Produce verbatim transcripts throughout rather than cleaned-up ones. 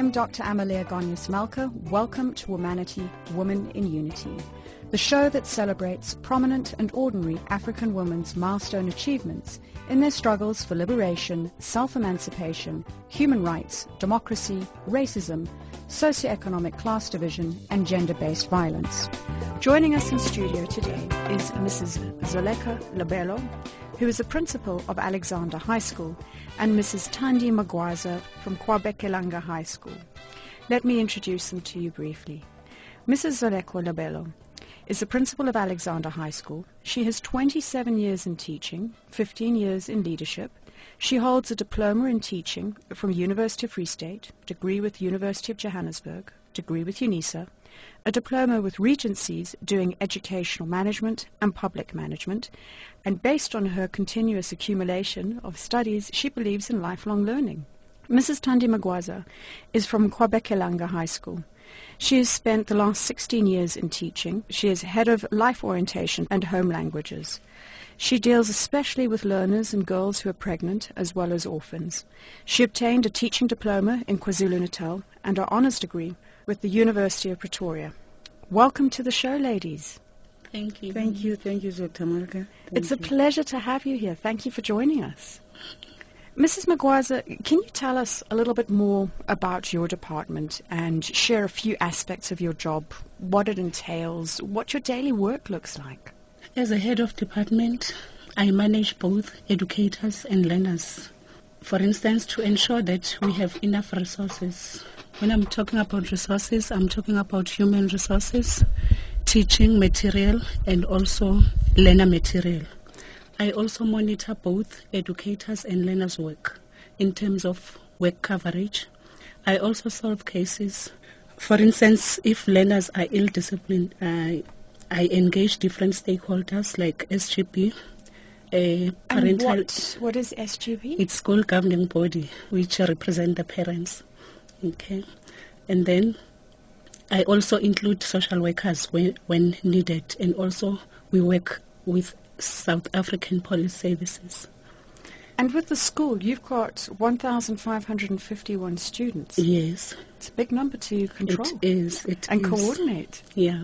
I'm Doctor Amalia Gonyas-Malka. Welcome to Womanity, Women in Unity, the show that celebrates prominent and ordinary African women's milestone achievements in their struggles for liberation, self-emancipation, human rights, democracy, racism, socioeconomic class division, and gender-based violence. Joining us in studio today is Missus Zoleka Labelo, who is the principal of Alexander High School, and Missus Thandi Magwaza from Kwabekelanga High School. Let me introduce them to you briefly. Missus Zoleka Labelo is the principal of Alexander High School. She has twenty-seven years in teaching, fifteen years in leadership. She holds a diploma in teaching from University of Free State, degree with University of Johannesburg, degree with UNISA, a diploma with Regencies doing educational management and public management, and based on her continuous accumulation of studies, she believes in lifelong learning. Missus Thandi Magwaza is from Kwabekelanga High School. She has spent the last sixteen years in teaching. She is head of life orientation and home languages. She deals especially with learners and girls who are pregnant as well as orphans. She obtained a teaching diploma in KwaZulu-Natal and her honours degree with the University of Pretoria. Welcome to the show, ladies. Thank you. Thank you. Thank you, Doctor Malka. It's a pleasure to have you here. Thank you for joining us. Missus Magwaza, can you tell us a little bit more about your department and share a few aspects of your job, what it entails, what your daily work looks like? As a head of department, I manage both educators and learners. For instance, to ensure that we have enough resources. When I'm talking about resources, I'm talking about human resources, teaching material, and also learner material. I also monitor both educators and learners' work in terms of work coverage. I also solve cases. For instance, if learners are ill-disciplined, I, I engage different stakeholders like S G B, a parental... And what, what is S G B? It's school governing body, which represent the parents. Okay, and then I also include social workers when, when needed, and also we work with South African Police Services. And with the school, you've got one thousand five hundred fifty-one students. Yes. It's a big number to control. It is. It and is. coordinate. Yeah.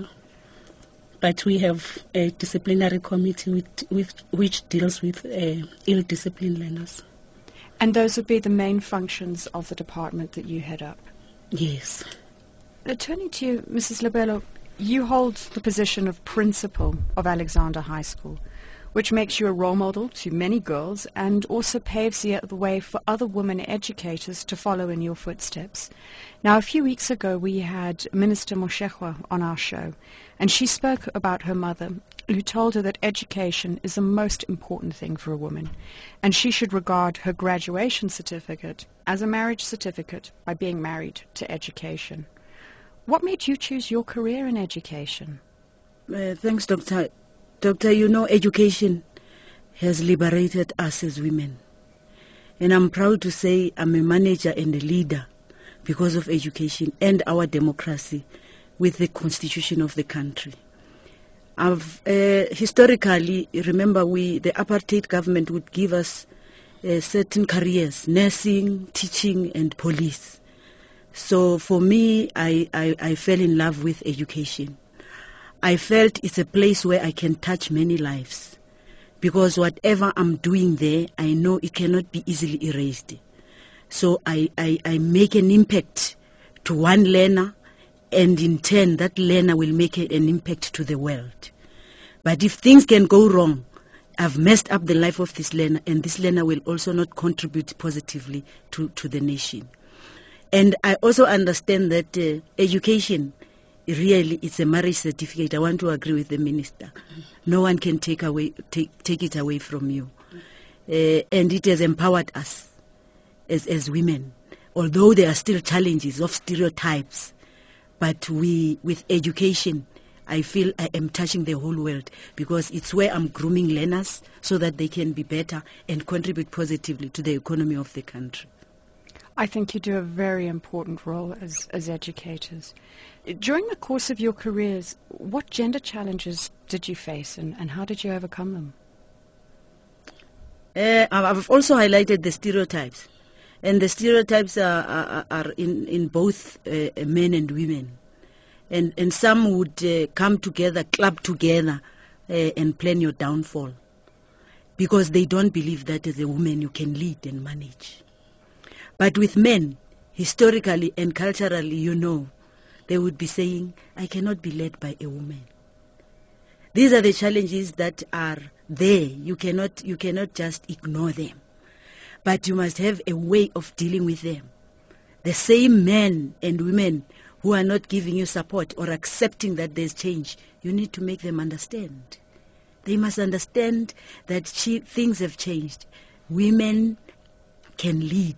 But we have a disciplinary committee with, with, which deals with uh, ill-disciplined learners. And those would be the main functions of the department that you head up? Yes. Uh, turning to you, Missus Labelo, you hold the position of principal of Alexander High School, which makes you a role model to many girls and also paves the, the way for other women educators to follow in your footsteps. Now, a few weeks ago, we had Minister Moshekwa on our show, and she spoke about her mother, who told her that education is the most important thing for a woman, and she should regard her graduation certificate as a marriage certificate by being married to education. What made you choose your career in education? Uh, thanks, Doctor Doctor, you know, education has liberated us as women. And I'm proud to say I'm a manager and a leader because of education and our democracy with the constitution of the country. I've, uh, historically, remember, we the apartheid government would give us uh, certain careers, nursing, teaching, and police. So for me, I, I, I fell in love with education. I felt it's a place where I can touch many lives, because whatever I'm doing there, I know it cannot be easily erased. So I, I, I make an impact to one learner, and in turn that learner will make an impact to the world. But if things can go wrong, I've messed up the life of this learner, and this learner will also not contribute positively to, to the nation. And I also understand that uh, education really is a marriage certificate. I want to agree with the minister. No one can take away take, take it away from you. Uh, and it has empowered us as, as women. Although there are still challenges of stereotypes, but we, with education, I feel I am touching the whole world, because it's where I'm grooming learners so that they can be better and contribute positively to the economy of the country. I think you do a very important role as, as educators. During the course of your careers, what gender challenges did you face, and, and how did you overcome them? Uh, I've also highlighted the stereotypes. And the stereotypes are, are, are in, in both uh, men and women. And, and some would uh, come together, club together, uh, and plan your downfall. Because they don't believe that as a woman you can lead and manage. But with men, historically and culturally, you know, they would be saying, I cannot be led by a woman. These are the challenges that are there. You cannot, you cannot just ignore them. But you must have a way of dealing with them. The same men and women who are not giving you support or accepting that there's change, you need to make them understand. They must understand that she, things have changed. Women can lead.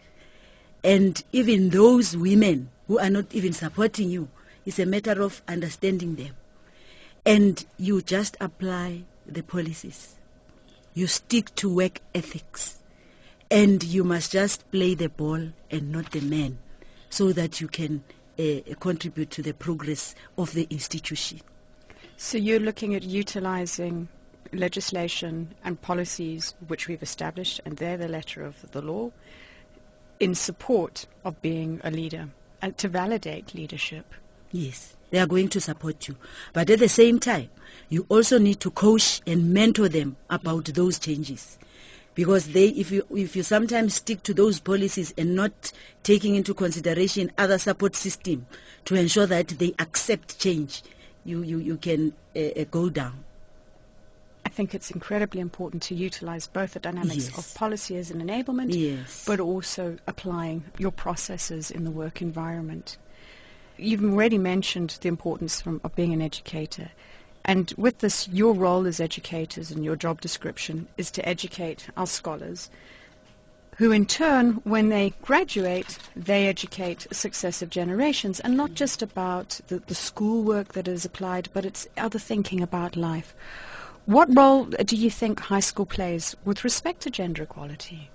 And even those women who are not even supporting you, it's a matter of understanding them. And you just apply the policies. You stick to work ethics. And you must just play the ball and not the man, so that you can uh, contribute to the progress of the institution. So you're looking at utilizing legislation and policies which we've established, and they're the letter of the law, in support of being a leader, and to validate leadership. Yes, they are going to support you. But at the same time, you also need to coach and mentor them about those changes. Because they, if you if you sometimes stick to those policies and not taking into consideration other support system to ensure that they accept change, you, you, you can uh, uh, go down. I think it's incredibly important to utilize both the dynamics Yes. of policy as an enablement, Yes. but also applying your processes in the work environment. You've already mentioned the importance from, of being an educator. And with this, your role as educators and your job description is to educate our scholars, who in turn, when they graduate, they educate successive generations, and not just about the, the schoolwork that is applied, but it's other thinking about life. What role do you think high school plays with respect to gender equality?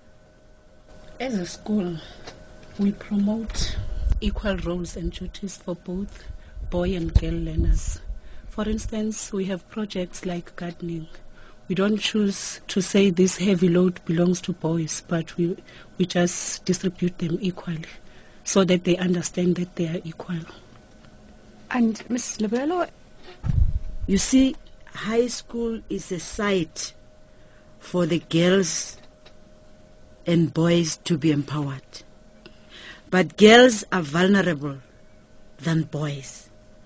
As a school, we promote equal roles and duties for both boy and girl learners. For instance, we have projects like gardening. We don't choose to say this heavy load belongs to boys, but we, we just distribute them equally so that they understand that they are equal. And Missus Lebelo, You see, high school is a site for the girls and boys to be empowered. But girls are vulnerable than boys.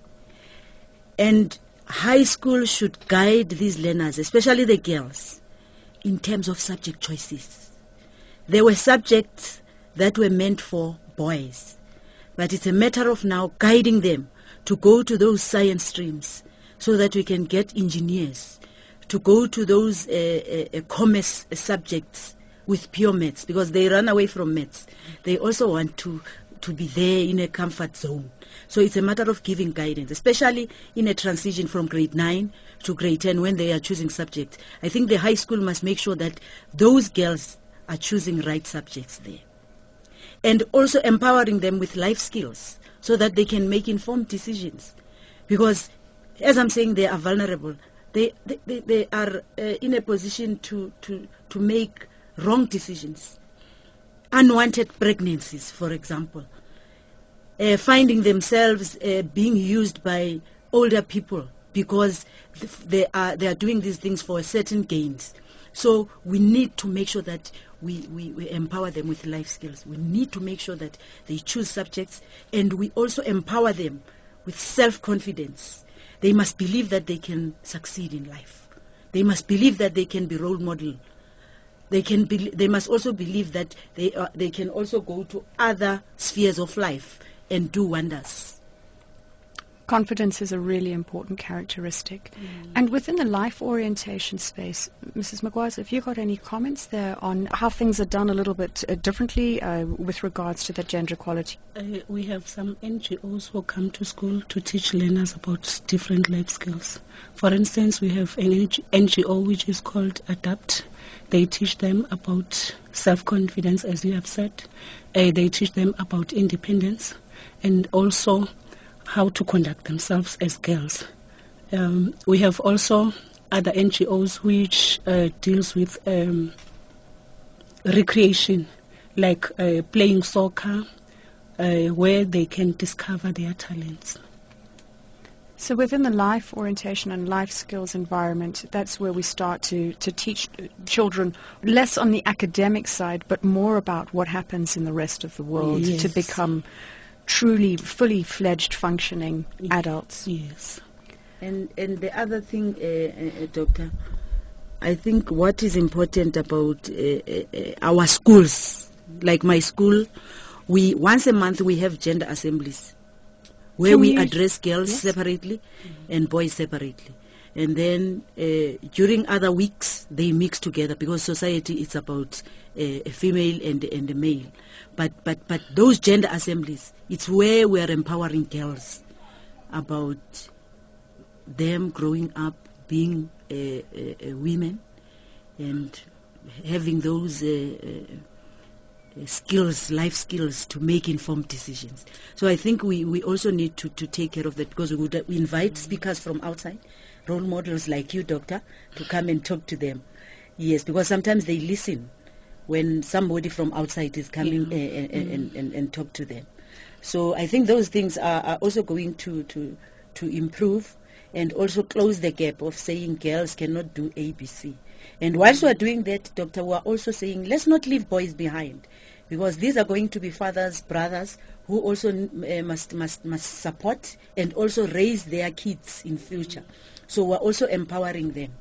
And high school should guide these learners, especially the girls, in terms of subject choices. There were subjects that were meant for boys, but it's a matter of now guiding them to go to those science streams so that we can get engineers, to go to those uh, uh, commerce subjects with pure maths, because they run away from maths. They also want to, to be there in a comfort zone. So it's a matter of giving guidance, especially in a transition from grade nine to grade ten when they are choosing subjects. I think the high school must make sure that those girls are choosing right subjects there. And also empowering them with life skills so that they can make informed decisions. Because, as I'm saying, they are vulnerable. They, they, they, they are uh, in a position to, to, to make wrong decisions. Unwanted pregnancies, for example. Uh, finding themselves uh, being used by older people because th- they are they are doing these things for certain gains. So we need to make sure that we, we, we empower them with life skills. We need to make sure that they choose subjects, and we also empower them with self-confidence. They must believe that they can succeed in life. They must believe that they can be role model. They can be, they must also believe that they are, they can also go to other spheres of life and do wonders. confidence is a really important characteristic. Mm. And within the life orientation space, Missus McGuire, have you got any comments there on how things are done a little bit uh, differently uh, with regards to that gender equality? Uh, we have some N G Os who come to school to teach learners about different life skills. For instance, we have an N G O which is called ADAPT. They teach them about self-confidence, as you have said. Uh, they teach them about independence and also how to conduct themselves as girls. Um, we have also other N G Os which uh, deals with um, recreation, like uh, playing soccer, uh, where they can discover their talents. So within the life orientation and life skills environment, that's where we start to, to teach children less on the academic side, but more about what happens in the rest of the world Yes. to become truly, fully fledged, functioning adults. Yes. And and the other thing, uh, uh, Doctor, I think what is important about uh, uh, our schools, like my school, we once a month we have gender assemblies where Can we you- address girls Yes. separately and boys separately. And then uh, during other weeks they mix together because society is about uh, a female and, and a male. But, but, but those gender assemblies, it's where we are empowering girls about them growing up being uh, uh, uh, women and having those uh, uh, skills, life skills to make informed decisions. So I think we, we also need to, to take care of that because we would uh, we invite speakers from outside, role models like you, Doctor, to come and talk to them. Yes, because sometimes they listen when somebody from outside is coming Yeah. uh, and, and, and, and talk to them. So I think those things are, are also going to, to, to improve and also close the gap of saying girls cannot do A B C. And whilst we are doing that, Doctor, we are also saying let's not leave boys behind because these are going to be fathers, brothers who also uh, must, must, must support and also raise their kids in future. So we're also empowering them.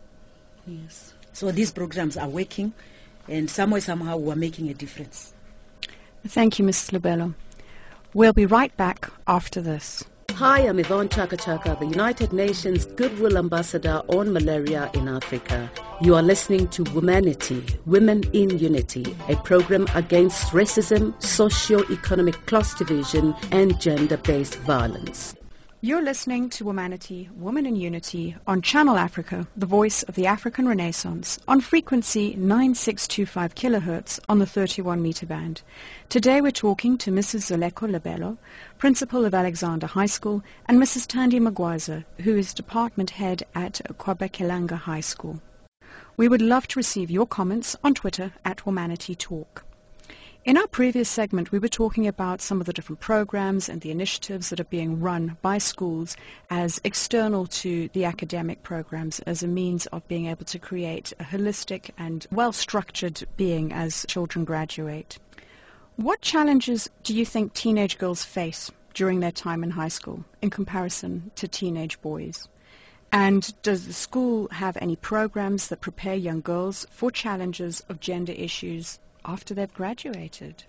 Yes. So these programs are working and somewhere, somehow we're making a difference. Thank you, Missus Lubelo. We'll be right back after this. Hi, I'm Yvonne Chaka Chaka, the United Nations Goodwill Ambassador on Malaria in Africa. You are listening to Womanity, Women in Unity, a program against racism, socio-economic class division, and gender-based violence. You're listening to Womanity, Women in Unity on Channel Africa, the voice of the African Renaissance, on frequency nine six two five kilohertz on the thirty-one meter band. Today we're talking to Missus Zoleko Lubelo, Principal of Alexander High School, and Missus Tandy Magwaza, who is Department Head at Kwabekelanga High School. We would love to receive your comments on Twitter at Womanity Talk. In our previous segment, we were talking about some of the different programs and the initiatives that are being run by schools as external to the academic programs as a means of being able to create a holistic and well-structured being as children graduate. What challenges do you think teenage girls face during their time in high school in comparison to teenage boys? And does the school have any programs that prepare young girls for challenges of gender issues after they've graduated?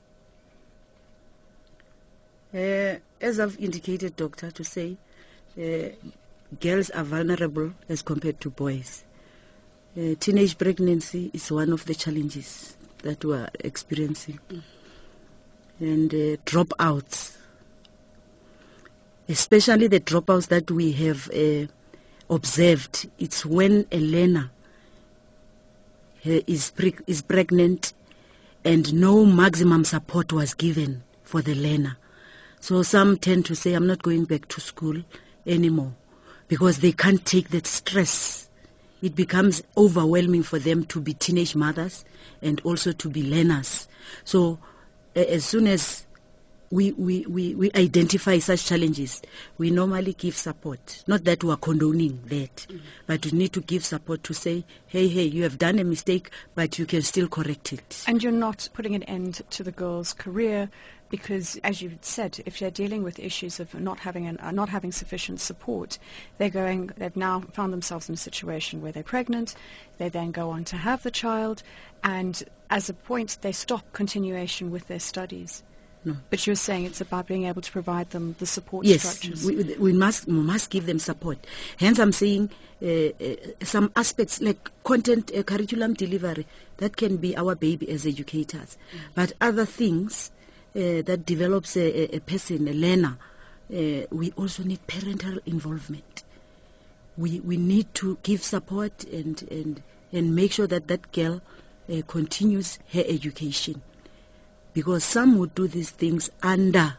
Uh, as I've indicated, Doctor, to say uh, girls are vulnerable as compared to boys. Uh, teenage pregnancy is one of the challenges that we are experiencing. Mm. And uh, dropouts, especially the dropouts that we have uh, observed, it's when a learner uh, is, pre- is pregnant and no maximum support was given for the learner. So some tend to say, I'm not going back to school anymore because they can't take that stress. It becomes overwhelming for them to be teenage mothers and also to be learners. So uh, as soon as we, we, we, we identify such challenges, we normally give support. Not that we are condoning that, mm-hmm. but we need to give support to say, hey, hey, you have done a mistake, but you can still correct it. And you're not putting an end to the girl's career because, as you said, if they're dealing with issues of not having an, uh, not having sufficient support, they're going, they've now found themselves in a situation where they're pregnant, they then go on to have the child, and as a point, they stop continuation with their studies. No. But you're saying it's about being able to provide them the support yes, structures. Yes, we, we must we must give them support. Hence, I'm saying uh, uh, some aspects like content uh, curriculum delivery, that can be our baby as educators. Mm. But other things uh, that develops a, a person, a learner, uh, we also need parental involvement. We we need to give support and, and, and make sure that that girl uh, continues her education. Because some would do these things under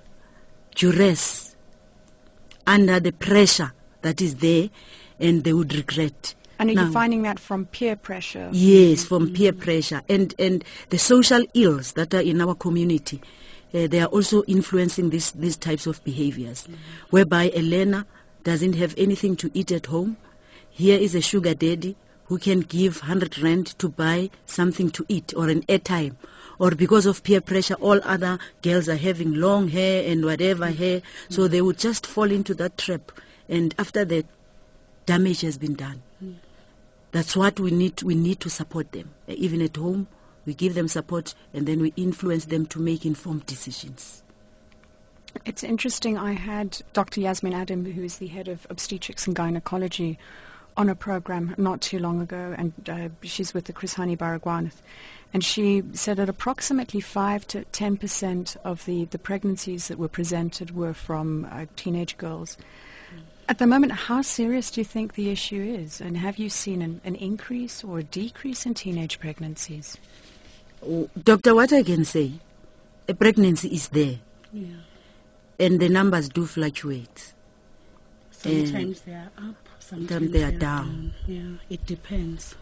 duress, under the pressure that is there, and they would regret. And are Now- you finding that from peer pressure? Yes, from peer pressure and, and the social ills that are in our community. Uh, they are also influencing this, these types of behaviors, whereby a learner doesn't have anything to eat at home. Here is a sugar daddy who can give one hundred rand to buy something to eat or an airtime. Or because of peer pressure, all other girls are having long hair and whatever hair, so they would just fall into that trap. And after that, damage has been done. That's what we need. We need to support them. Uh, Even at home, we give them support and then we influence them to make informed decisions. It's interesting. I had Doctor Yasmin Adam, who is the head of obstetrics and gynecology, on a program not too long ago, and uh, she's with the Chris Hani Baragwanath, and she said that approximately five to ten percent of the, the pregnancies that were presented were from uh, teenage girls. At the moment, how serious do you think the issue is, and have you seen an, an increase or a decrease in teenage pregnancies? Oh, Doctor, what I can say, a pregnancy is there, Yeah. and the numbers do fluctuate. Sometimes they are up, sometimes they are down. Yeah, it depends.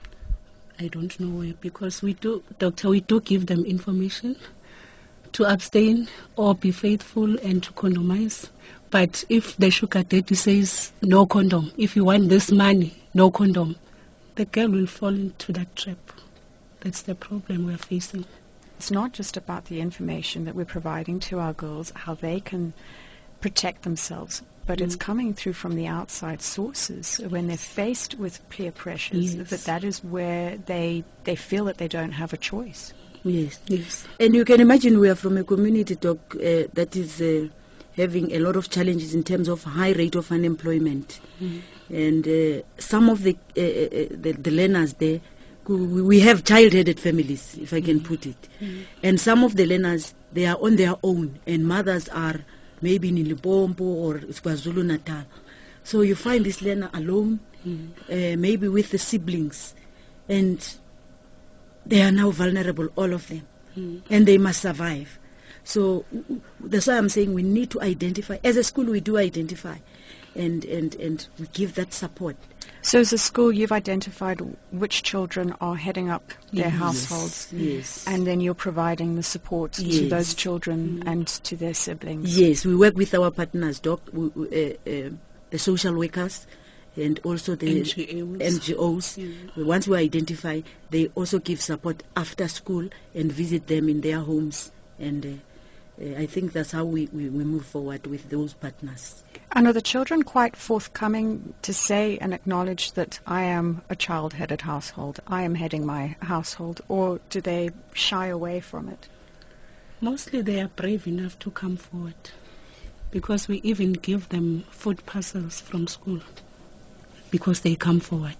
I don't know where, because we do, doctor, we do give them information to abstain or be faithful and to condomize. But if the sugar daddy says no condom, if you want this money, no condom, the girl will fall into that trap. That's the problem we're facing. It's not just about the information that we're providing to our girls, how they can protect themselves, but it's coming through from the outside sources when they're faced with peer pressures, Yes. that that is where they they feel that they don't have a choice. Yes. Yes. And you can imagine we are from a community, Doc, uh, that is uh, having a lot of challenges in terms of high rate of unemployment. And uh, some of the, uh, uh, the the learners there, who- we have child-headed families, if I can put it. And some of the learners, they are on their own, and mothers are maybe in Limpopo or KwaZulu Natal. So you find this learner alone, uh, maybe with the siblings, and they are now vulnerable, all of them, and they must survive. So w- w- that's why I'm saying we need to identify. As a school, we do identify, and, and, and we give that support. So as a school, you've identified which children are heading up their Yes, households, Yes. and then you're providing the support to Yes. those children and to their siblings. Yes, we work with our partners, doc, we, we, uh, uh, the social workers, and also the N G Os. N G Os. Yeah. Once we identify, they also give support after school and visit them in their homes. And uh, uh, I think that's how we, we, we move forward with those partners. And are the children quite forthcoming to say and acknowledge that I am a child-headed household, I am heading my household, or do they shy away from it? Mostly they are brave enough to come forward, because we even give them food parcels from school because they come forward.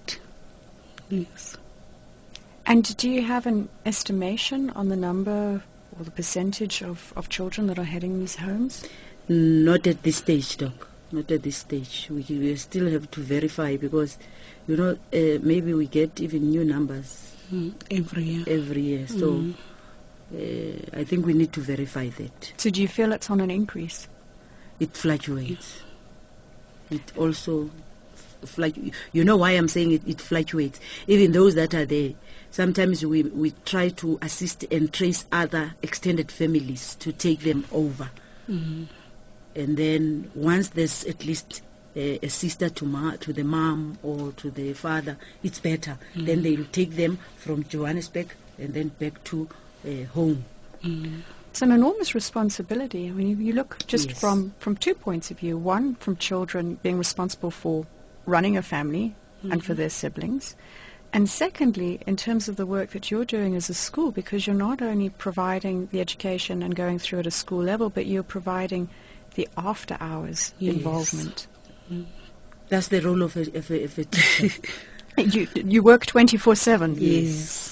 Yes. And do you have an estimation on the number or the percentage of, of children that are heading these homes? Not at this stage, doc. Not at this stage. We, we still have to verify because, you know, uh, maybe we get even new numbers Mm, every year. every year. So Mm. uh, I think we need to verify that. So do you feel it's on an increase? It fluctuates. It also fluctuates. You know why I'm saying it, it fluctuates? Even those that are there, sometimes we, we try to assist and trace other extended families to take them over. Mm. And then once there's at least a, a sister to ma- to the mom or to the father, it's better. Then they'll take them from Johannesburg and then back to uh, home. Mm. It's an enormous responsibility. I mean, you, you look just Yes. from, from two points of view. One, from children being responsible for running a family and for their siblings. And secondly, in terms of the work that you're doing as a school, because you're not only providing the education and going through at a school level, but you're providing the after-hours Yes. involvement. That's the role of a, of a, of a teacher. You, you work twenty-four seven. Yes.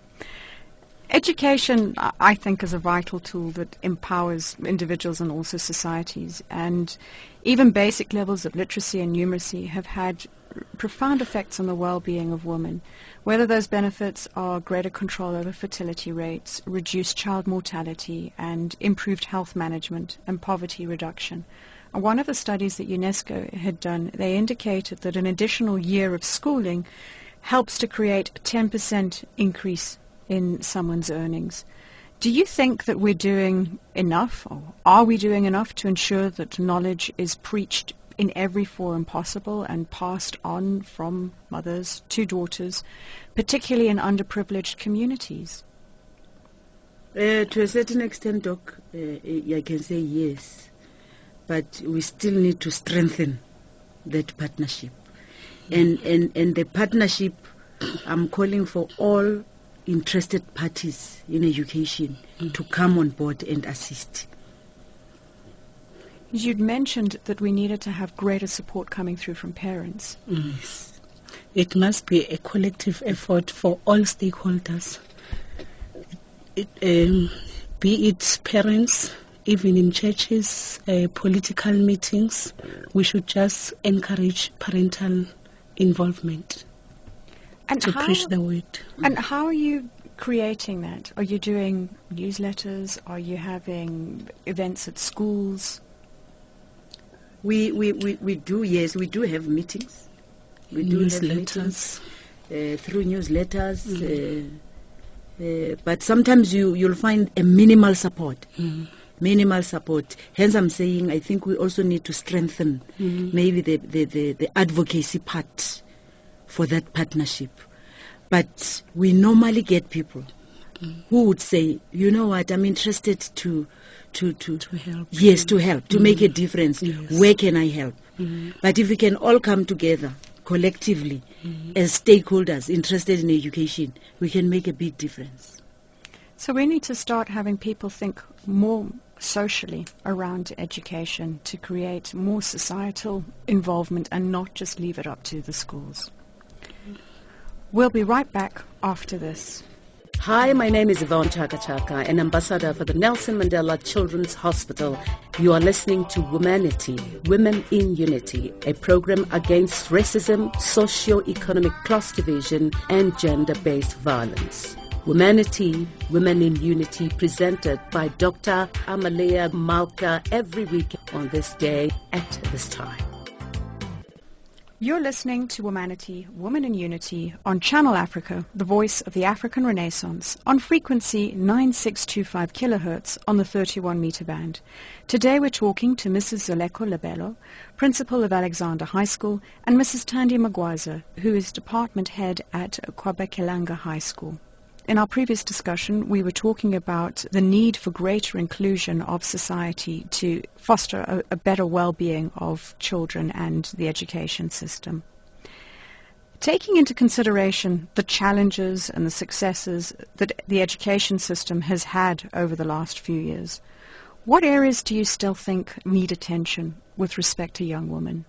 Education, I I think, is a vital tool that empowers individuals and also societies. And even basic levels of literacy and numeracy have had profound effects on the well-being of women, whether those benefits are greater control over fertility rates, reduced child mortality, and improved health management and poverty reduction. one of the studies that UNESCO had done, they indicated that an additional year of schooling helps to create a ten percent increase in someone's earnings. Do you think that we're doing enough, or are we doing enough to ensure that knowledge is preached in every forum possible and passed on from mothers to daughters, particularly in underprivileged communities? Uh, to a certain extent, Doc, uh, I can say yes. But we still need to strengthen that partnership. And, and, and the partnership, I'm calling for all interested parties in education mm. to come on board and assist. You'd mentioned that we needed to have greater support coming through from parents. Mm. Yes. It must be a collective effort for all stakeholders, it, um, be it parents, even in churches, uh, political meetings. We should just encourage parental involvement and to how, preach the word. And how are you creating that? Are you doing newsletters? Are you having events at schools? We we, we, we do, yes, we do have meetings. We do have meetings uh, through newsletters. Mm. Uh, uh, but sometimes you, you'll find a minimal support. Mm. Minimal support. Hence I'm saying I think we also need to strengthen mm. maybe the, the, the, the advocacy part for that partnership. But we normally get people mm. who would say, you know what, I'm interested to to to, to help. Yes, to help, to mm. make a difference. Yes. Where can I help? Mm. But if we can all come together collectively mm. as stakeholders interested in education, we can make a big difference. So we need to start having people think more socially around education to create more societal involvement and not just leave it up to the schools. We'll be right back after this. Hi, my name is Yvonne Chaka Chaka, an ambassador for the Nelson Mandela Children's Hospital. You are listening to Womanity, Women in Unity, a program against racism, socio-economic class division, and gender-based violence. Womanity, Women in Unity, presented by Doctor Amalia Malka every week on this day at this time. You're listening to Womanity, Women in Unity on Channel Africa, the voice of the African Renaissance, on frequency nine six two five kilohertz on the thirty-one meter band. Today we're talking to Missus Zoleko Lebelo, principal of Alexander High School, and Missus Tandy Magwaza, who is department head at Kwabekelanga High School. In our previous discussion, we were talking about the need for greater inclusion of society to foster a, a better well-being of children and the education system. Taking into consideration the challenges and the successes that the education system has had over the last few years, what areas do you still think need attention with respect to young women?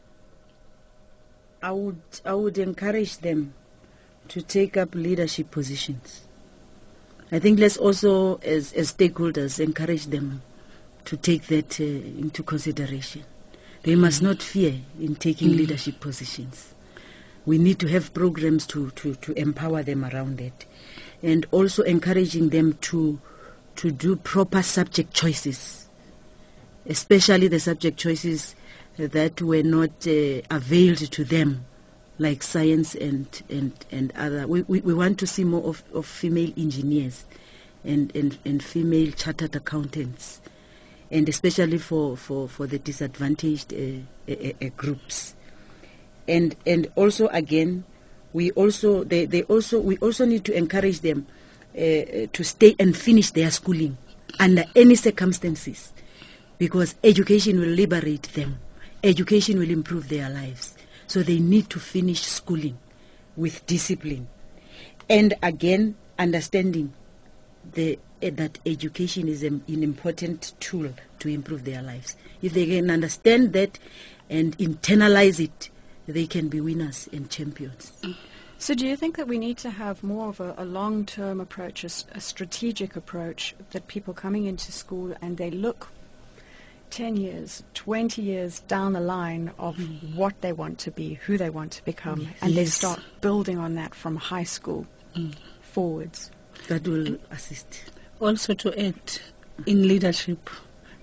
I would, I would encourage them to take up leadership positions. I think let's also, as, as stakeholders, encourage them to take that uh, into consideration. They mm. must not fear in taking mm. leadership positions. We need to have programs to, to, to empower them around that. And also encouraging them to, to do proper subject choices, especially the subject choices that were not uh, availed to them, like science and, and, and other. We, we, we want to see more of, of female engineers and, and, and female chartered accountants, and especially for, for, for the disadvantaged uh, uh, uh, groups. And and also again, we also they, they also we also need to encourage them uh, to stay and finish their schooling under any circumstances, because education will liberate them. Education will improve their lives. So they need to finish schooling with discipline. And again, understanding the, uh, that education is a, an important tool to improve their lives. If they can understand that and internalize it, they can be winners and champions. So do you think that we need to have more of a, a long-term approach, a, a strategic approach, that people coming into school and they look ten years, twenty years down the line of mm. what they want to be, who they want to become, yes. and they start building on that from high school mm. forwards? That will assist. Also to add, in leadership,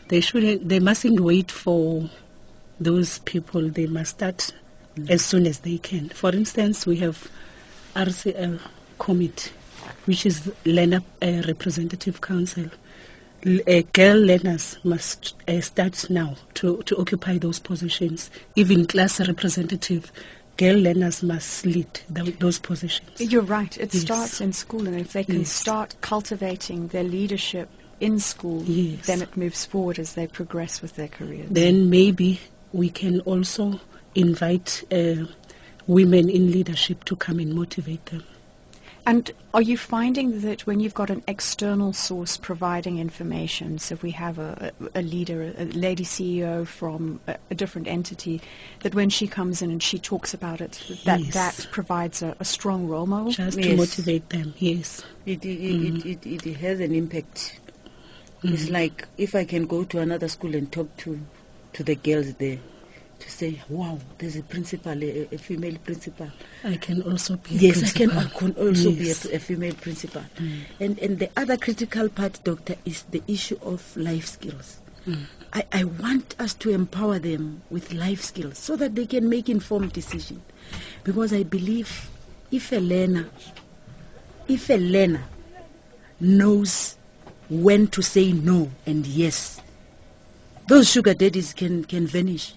They shouldn't. They mustn't wait for those people. They must start mm. as soon as they can. For instance, we have R C L committee, which is Learner uh, Representative Council. L- uh, girl learners must uh, start now to, to occupy those positions. Even class representative, girl learners must lead th- those positions. You're right. It yes. starts in school, and if they can yes. start cultivating their leadership in school, yes. then it moves forward as they progress with their careers. Then maybe we can also invite uh, women in leadership to come and motivate them. And are you finding that when you've got an external source providing information, so if we have a, a, a leader, a lady C E O from a, a different entity, that when she comes in and she talks about it, that yes. that provides a, a strong role model? Just yes. to motivate them, yes. It, it, mm. it, it, it has an impact. Mm. It's like if I can go to another school and talk to, to the girls there, to say, wow, there's a principal, a, a female principal. I can also be yes, a principal. I can, I can also yes. be a, a female principal. Mm. And and the other critical part, Doctor, is the issue of life skills. Mm. I, I want us to empower them with life skills so that they can make informed decisions. Because I believe if a learner, if a learner knows when to say no and yes, those sugar daddies can, can vanish.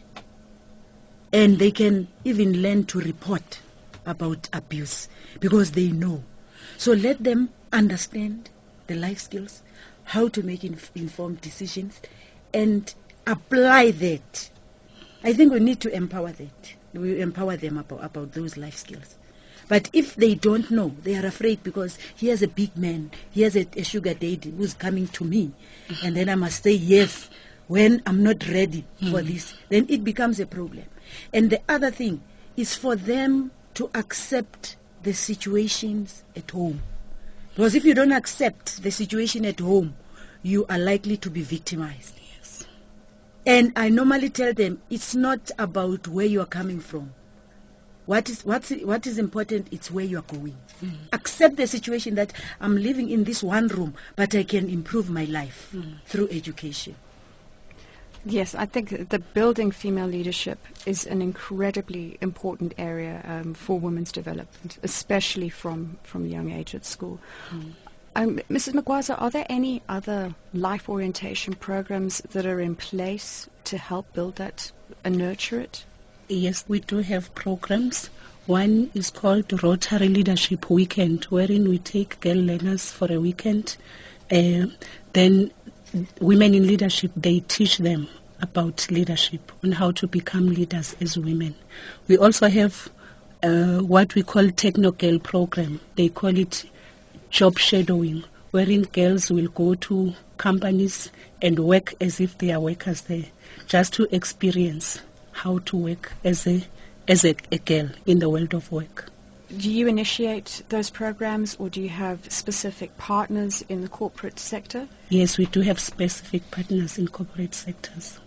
And they can even learn to report about abuse because they know. So let them understand the life skills, how to make inf- informed decisions, and apply that. I think we need to empower that. We empower them about, about those life skills. But if they don't know, they are afraid because here's a big man, here's a, a sugar daddy who's coming to me, and then I must say yes when I'm not ready mm. for this. Then it becomes a problem. And the other thing is for them to accept the situations at home. Because if you don't accept the situation at home, you are likely to be victimized. Yes. And I normally tell them it's not about where you are coming from. What is what's, what is important, it's where you are going. Mm. Accept the situation that I'm living in this one room, but I can improve my life mm. through education. Yes, I think that building female leadership is an incredibly important area um, for women's development, especially from, from a young age at school. Mm. Um, Missus Magwaza, are there any other life orientation programs that are in place to help build that and nurture it? Yes, we do have programs. One is called Rotary Leadership Weekend, wherein we take girl learners for a weekend. Uh, then women in leadership, they teach them about leadership and how to become leaders as women. We also have uh, what we call Techno Girl program. They call it job shadowing, wherein girls will go to companies and work as if they are workers there, just to experience how to work as a as a, a girl in the world of work. Do you initiate those programs, or do you have specific partners in the corporate sector? Yes, we do have specific partners in corporate sectors.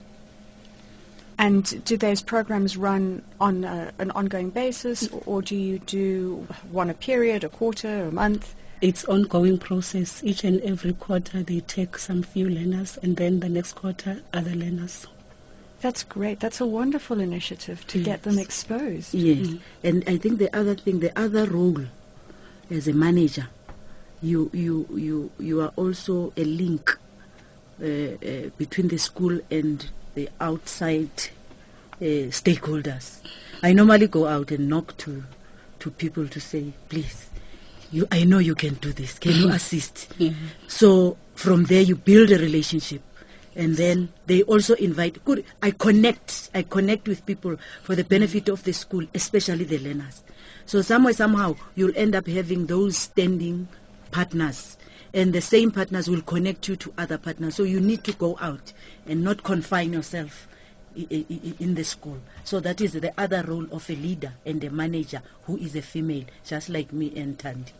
And do those programs run on a, an ongoing basis, or, or do you do one a period, a quarter, a month? It's ongoing process. Each and every quarter they take some few learners, and then the next quarter other learners. That's great. That's a wonderful initiative to yes. get them exposed. Yes, mm. and I think the other thing, the other role as a manager, you you you you are also a link uh, uh, between the school and the outside uh, stakeholders. I normally go out and knock to to people to say, please, you I know you can do this. Can you assist? Mm-hmm. So from there you build a relationship. And then they also invite, good, I connect, I connect with people for the benefit of the school, especially the learners. So somewhere, somehow, you'll end up having those standing partners. And the same partners will connect you to other partners. So you need to go out and not confine yourself in the school. So that is the other role of a leader and a manager who is a female, just like me and Tandy.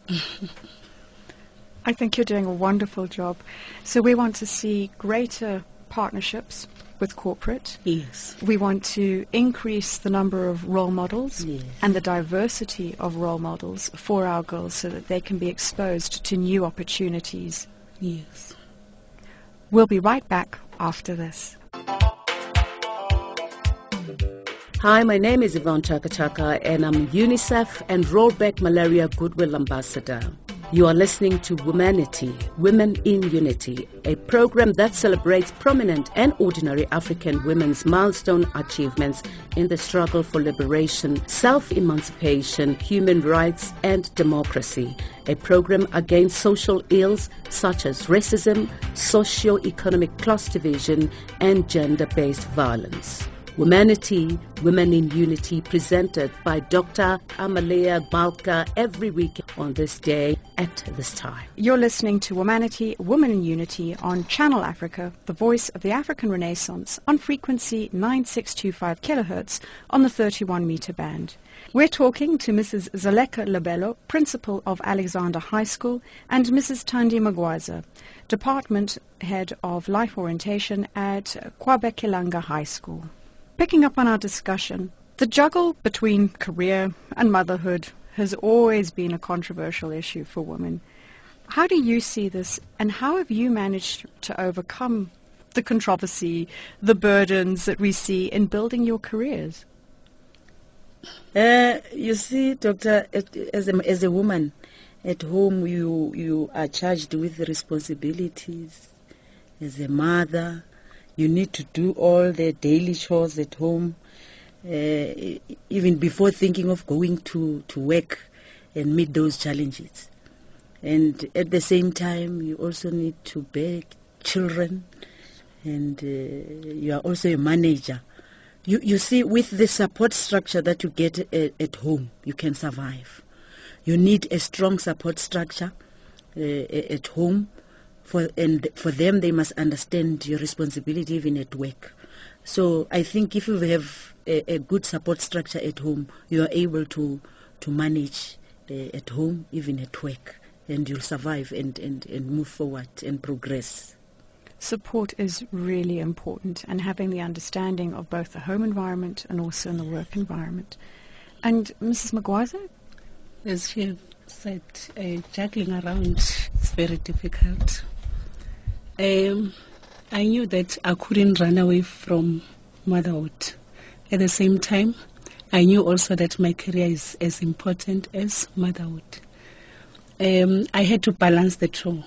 I think you're doing a wonderful job. So we want to see greater partnerships with corporate. Yes. We want to increase the number of role models yes. and the diversity of role models for our girls so that they can be exposed to new opportunities. Yes. We'll be right back after this. Hi, my name is Yvonne Chaka Chaka and I'm UNICEF and Rollback Malaria Goodwill Ambassador. You are listening to Womanity, Women in Unity, a program that celebrates prominent and ordinary African women's milestone achievements in the struggle for liberation, self-emancipation, human rights and democracy. A program against social ills such as racism, socio-economic class division and gender-based violence. Womanity, Women in Unity, presented by Doctor Amalia Balka every week on this day at this time. You're listening to Womanity, Women in Unity on Channel Africa, the voice of the African Renaissance, on frequency nine six two five kilohertz on the thirty-one meter band. We're talking to Missus Zaleka Labello, Principal of Alexander High School, and Missus Tandi Magwaza, Department Head of Life Orientation at Kwabekilanga High School. Picking up on our discussion, the juggle between career and motherhood has always been a controversial issue for women. How do you see this, and how have you managed to overcome the controversy, the burdens that we see in building your careers? Uh, you see, Doctor, as a, as a woman at home, you, you are charged with responsibilities. As a mother, you need to do all the daily chores at home, uh, even before thinking of going to, to work and meet those challenges. And at the same time, you also need to bear children, and uh, you are also a manager. You, you see, with the support structure that you get at, at home, you can survive. You need a strong support structure uh, at home. For, and for them, they must understand your responsibility even at work. So I think if you have a, a good support structure at home, you are able to, to manage uh, at home, even at work, and you'll survive and, and, and move forward and progress. Support is really important, and having the understanding of both the home environment and also in the work environment. And Missus Magwaza? As you have said, uh, juggling around is very difficult. Um, I knew that I couldn't run away from motherhood. At the same time, I knew also that my career is as important as motherhood. Um, I had to balance the two.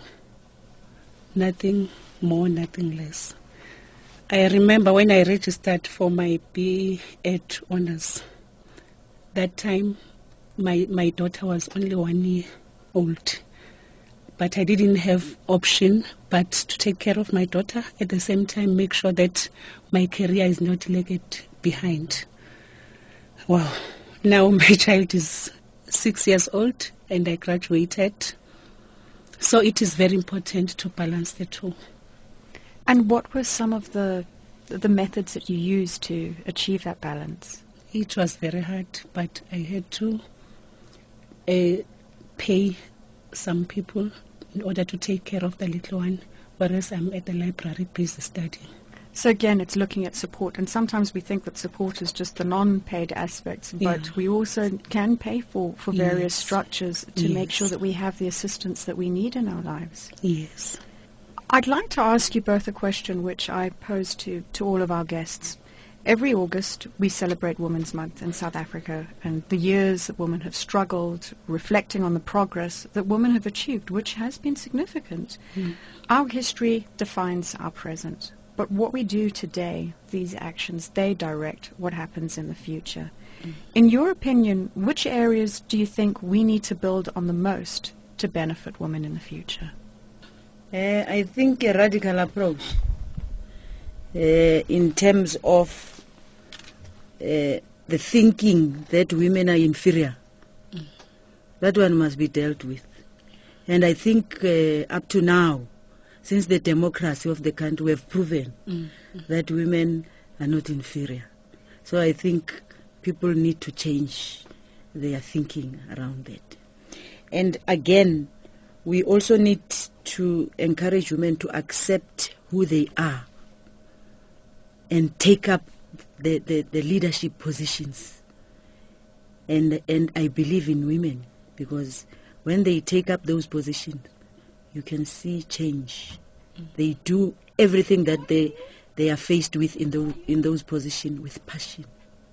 Nothing more, nothing less. I remember when I registered for my B Ed honors. That time, my, my daughter was only one year old. But I didn't have option but to take care of my daughter, at the same time make sure that my career is not lagged behind. Wow. Now my child is six years old and I graduated. So it is very important to balance the two. And what were some of the the methods that you used to achieve that balance? It was very hard, but I had to uh, pay some people in order to take care of the little one, whereas I'm at the library busy studying. So again, it's looking at support, and sometimes we think that support is just the non-paid aspects, but Yeah. we also can pay for, for various Yes. structures to make Yes. sure that we have the assistance that we need in our lives. Yes. I'd like to ask you both a question which I pose to, to all of our guests. Every August, we celebrate Women's Month in South Africa, and the years that women have struggled, reflecting on the progress that women have achieved, which has been significant. Mm. Our history defines our present, but what we do today, these actions, they direct what happens in the future. Mm. In your opinion, which areas do you think we need to build on the most to benefit women in the future? Uh, I think a radical approach uh, in terms of uh, the thinking that women are inferior. Mm. That one must be dealt with. And I think uh, up to now, since the democracy of the country, we have proven Mm. that women are not inferior. So I think people need to change their thinking around that. And again, we also need to encourage women to accept who they are and take up the, the, the leadership positions. And, and I believe in women, because when they take up those positions, you can see change. Mm. They do everything that they they are faced with in those in those positions with passion.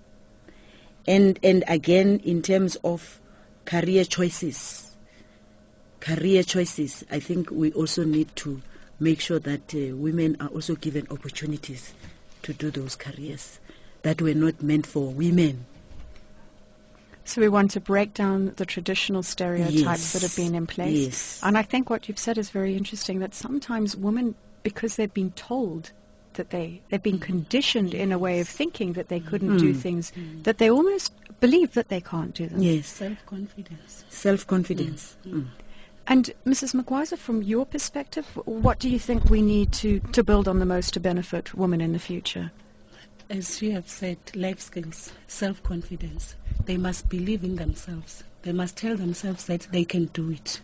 And and again, in terms of career choices, career choices, I think we also need to make sure that uh, women are also given opportunities to do those careers that were not meant for women. So we want to break down the traditional stereotypes Yes. that have been in place. Yes. And I think what you've said is very interesting, that sometimes women, because they've been told that they, they've been conditioned in a way of thinking that they couldn't do Mm. things, that they almost believe that they can't do them. Yes. Self-confidence. Self-confidence. Mm. And Missus Magwaza, from your perspective, what do you think we need to, to build on the most to benefit women in the future? As you have said, life skills, self-confidence. They must believe in themselves. They must tell themselves that they can do it.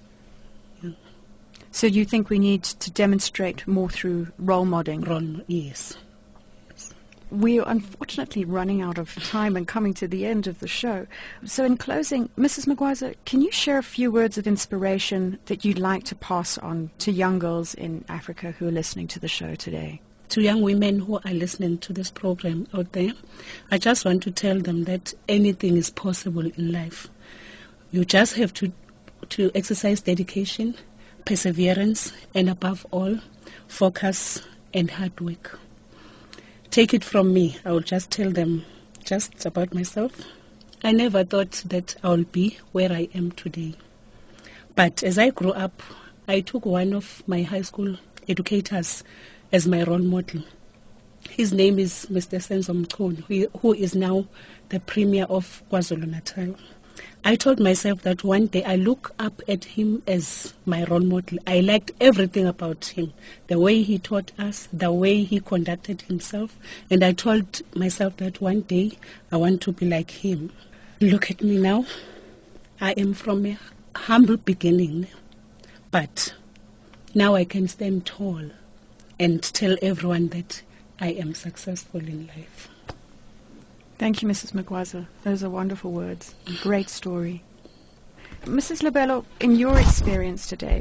So you think we need to demonstrate more through role modeling? Role, yes. We're unfortunately running out of time and coming to the end of the show. So in closing, Missus Magwaza, can you share a few words of inspiration that you'd like to pass on to young girls in Africa who are listening to the show today? To young women who are listening to this program out there, I just want to tell them that anything is possible in life. You just have to, to exercise dedication, perseverance, and above all, focus and hard work. Take it from me, I will just tell them just about myself. I never thought that I will be where I am today. But as I grew up, I took one of my high school educators as my role model. His name is Mister Senzo Mchunu, who is now the Premier of KwaZulu-Natal. I told myself that one day I look up at him as my role model. I liked everything about him, the way he taught us, the way he conducted himself, and I told myself that one day I want to be like him. Look at me now. I am from a humble beginning, but now I can stand tall and tell everyone that I am successful in life. Thank you, Missus Magwaza. Those are wonderful words. Great story. Missus Lebelo, in your experience today,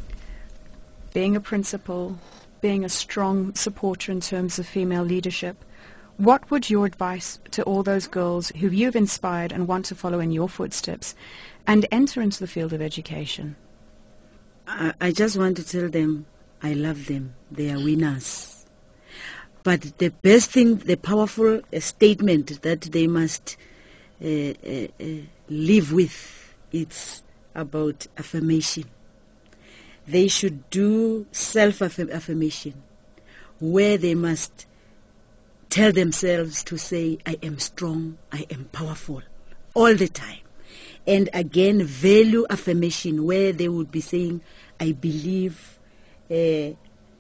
being a principal, being a strong supporter in terms of female leadership, what would your advice to all those girls who you've inspired and want to follow in your footsteps and enter into the field of education? I, I just want to tell them I love them. They are winners. But the best thing, the powerful uh, statement that they must uh, uh, uh, live with, it's about affirmation. They should do self-affirmation, where they must tell themselves to say, I am strong, I am powerful, all the time. And again, value affirmation, where they would be saying, I believe uh,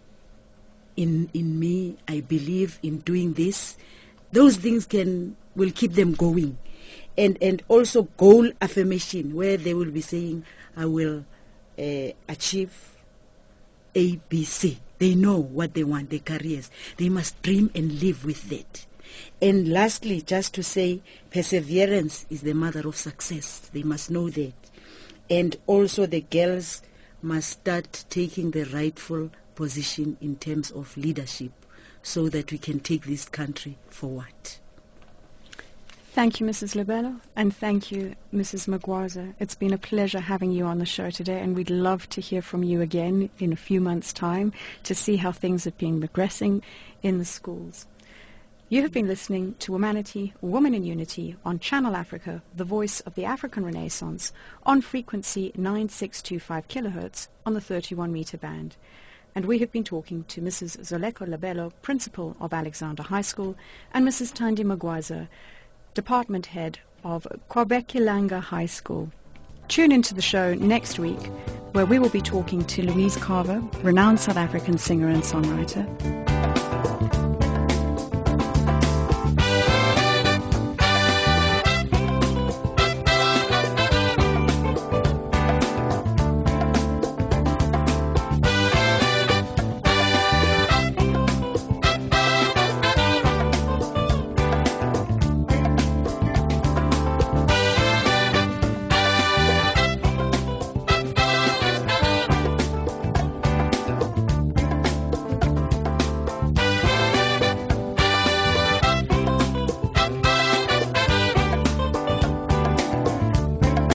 in in me, I believe in doing this. Those things can will keep them going. And and also goal affirmation, where they will be saying, I will uh, achieve A, B, C. They know what they want, their careers. They must dream and live with that. And lastly, just to say, perseverance is the mother of success. They must know that. And also the girls must start taking the rightful position in terms of leadership so that we can take this country forward. Thank you, Missus Lebelo, and thank you, Missus Magwaza. It's been a pleasure having you on the show today, and we'd love to hear from you again in a few months' time to see how things have been progressing in the schools. You have been listening to Womanity, Woman in Unity on Channel Africa, the voice of the African Renaissance, on frequency nine six two five kilohertz on the thirty-one meter band. And we have been talking to Missus Zoleko Lebelo, Principal of Alexander High School, and Missus Thandi Magwaza, Department Head of Kwabekilanga High School. Tune into the show next week, where we will be talking to Louise Carver, renowned South African singer and songwriter,